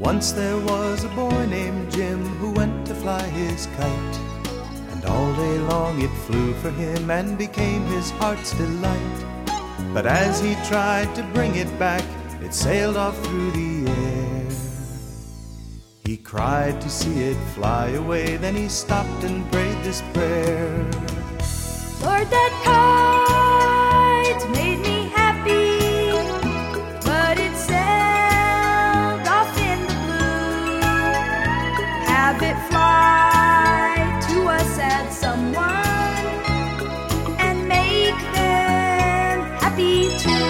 Once there was a boy named Jim who went to fly his kite, and all day long it flew for him and became his heart's delight. But as he tried to bring it back, it sailed off through the air. He cried to see it fly away, then he stopped and prayed this prayer. Lord, that kite made me happy, but it sailed off in the blue. Have it fly to a sad someone and make them happy too.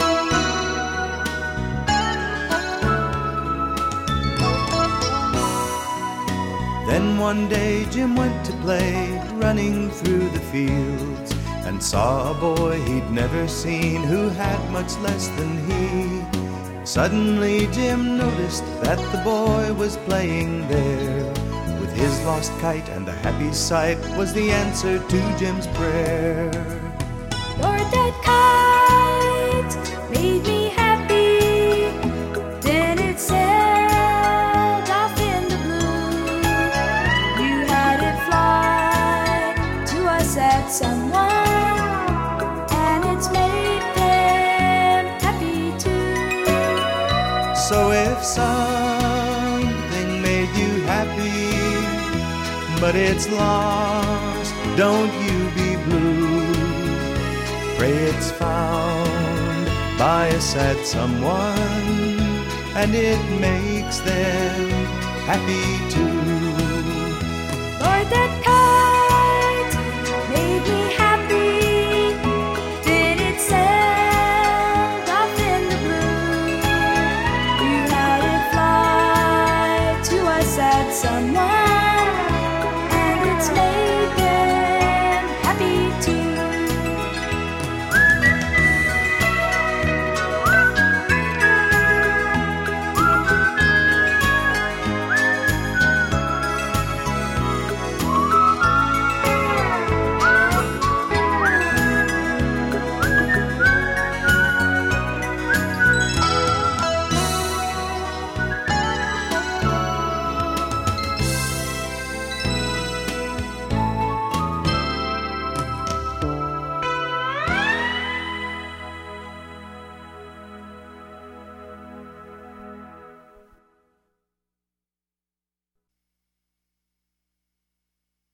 Then one day Jim went to play, running through the fields, and saw a boy he'd never seen who had much less than he. Suddenly Jim noticed that the boy was playing there with his lost kite, and the happy sight was the answer to Jim's prayer. Lord, that kite made me happy, then it sailed off in the blue. You had it fly to a sad someone, and it's made them happy too. So if something made you happy, but it's lost, don't you be blue. Pray it's found by a sad someone, and it makes them happy too. Lord, that kite